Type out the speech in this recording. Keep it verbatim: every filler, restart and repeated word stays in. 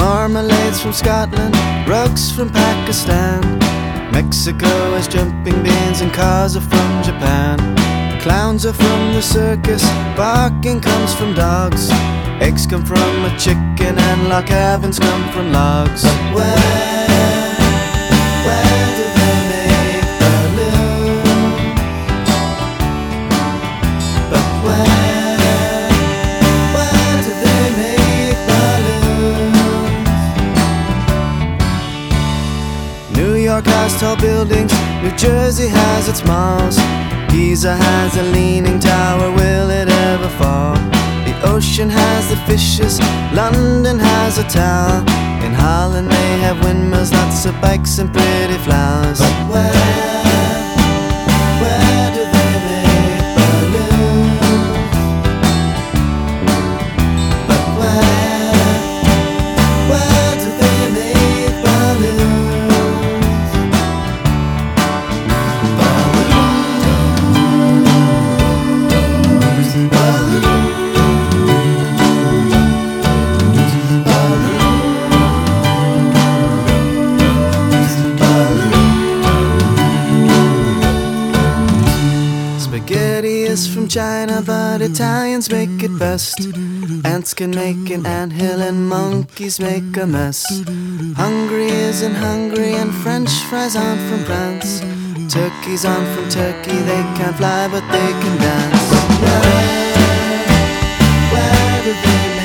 marmalades from Scotland, rugs from Pakistan. Mexico has jumping beans and cars are from Japan. Clowns are from the circus, barking comes from dogs. Eggs come from a chicken and log cabins come from logs. But where, where do they make balloons? But where, where do they make balloons? New York has tall buildings, New Jersey has its malls. Giza has a leaning tower, will it ever fall? The ocean has the fishes, London has a tower. In Holland they have windmills, lots of bikes and pretty flowers. But where, where do they make balloons? But where, where do they make balloons? Spaghetti is from China, but Italians make it best. Ants can make an anthill and monkeys make a mess. Hungary isn't hungry and French fries aren't from France. Turkeys aren't from Turkey, they can't fly but they can dance. Where, where do they